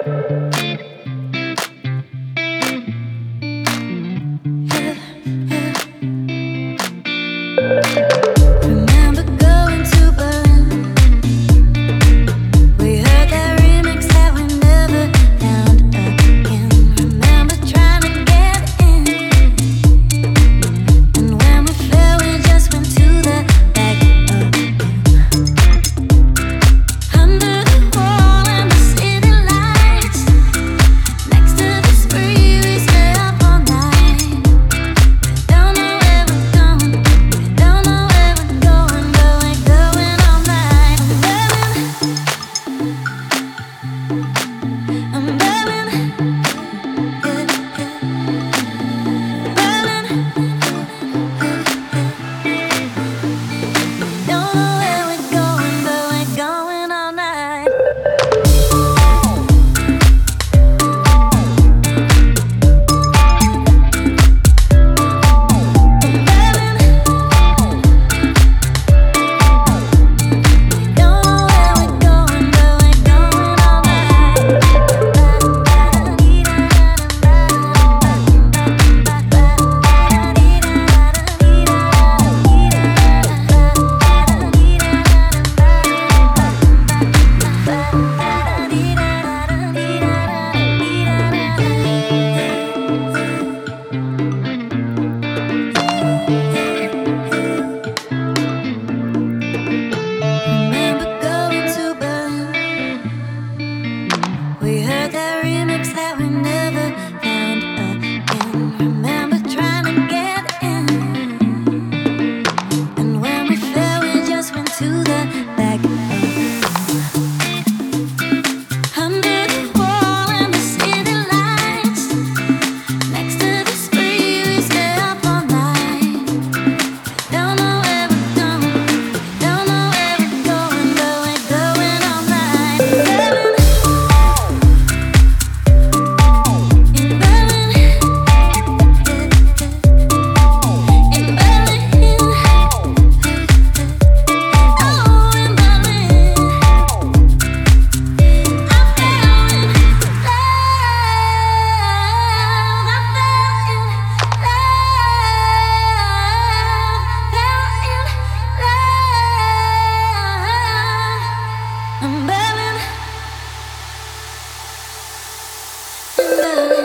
Remember going to Berlin. We heard that remix that we never found again. Remember trying to get in, and when we fell, we just went to the back again. Under the wall and the city lights, next to the spree, we stay up all night. Don't know where we're going, don't know where we're going, but we're going all night. I'm Berlin, yeah, Berlin. Don't know where we're going, but we're going all night. Remember going to Berlin. We heard that remix that we never found again. Remember trying to get in, and when we fell, we just went to the back again. Under the wall and the city lights, next to the spree, we stay up all night. Don't know where we're going, don't know where we're going, but we're going all night. Berlin, in Berlin, in Berlin, oh, in Berlin, I fell in love, I fell in love, I'm Berlin, in Berlin.